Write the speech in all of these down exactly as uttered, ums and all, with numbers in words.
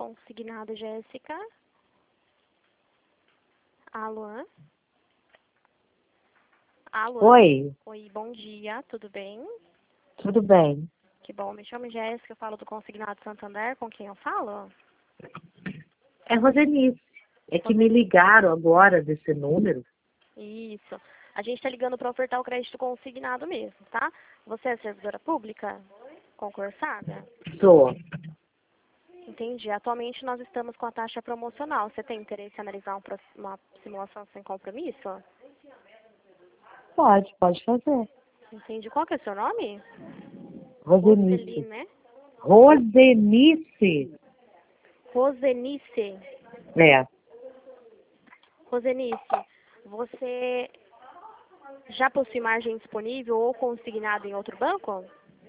Consignado, Jéssica. Alô? Alô? Oi, Oi, bom dia, tudo bem? tudo bem? Que bom, me chamo Jéssica, eu falo do Consignado Santander, com quem eu falo? É Rosenice. É que me Roseni- ligaram agora desse número. Isso. A gente está ligando para ofertar o crédito consignado mesmo, tá? Você é servidora pública? Concursada? Sou. Entendi. Atualmente nós estamos com a taxa promocional. Você tem interesse em analisar um pro- uma simulação sem compromisso? Pode, pode fazer. Entendi. Qual que é o seu nome? Roseli, Rosenice. né? Rosenice. Rosenice. É. Rosenice, você já possui margem disponível ou consignado em outro banco?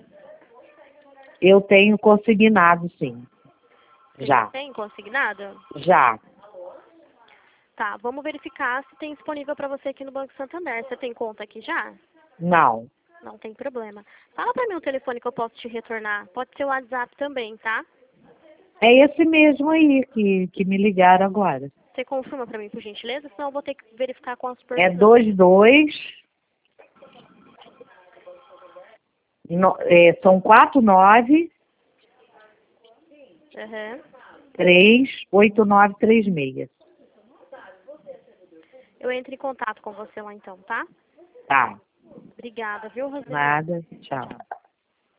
Eu tenho consignado, sim. Você já Já. tem consignado? Já. Tá, vamos verificar se tem disponível para você aqui no Banco Santander. Você tem conta aqui já? Não. Não tem problema. Fala para mim o telefone que eu posso te retornar. Pode ser o WhatsApp também, tá? É esse mesmo aí que, que me ligaram agora. Você confirma para mim, por gentileza? Senão eu vou ter que verificar com a É supervisão. dois dois. No, é, são quatro nove Uhum. três oito nove três seis. Eu entro em contato com você lá então, tá? Tá. Obrigada, viu, Roseli? Nada. Tchau.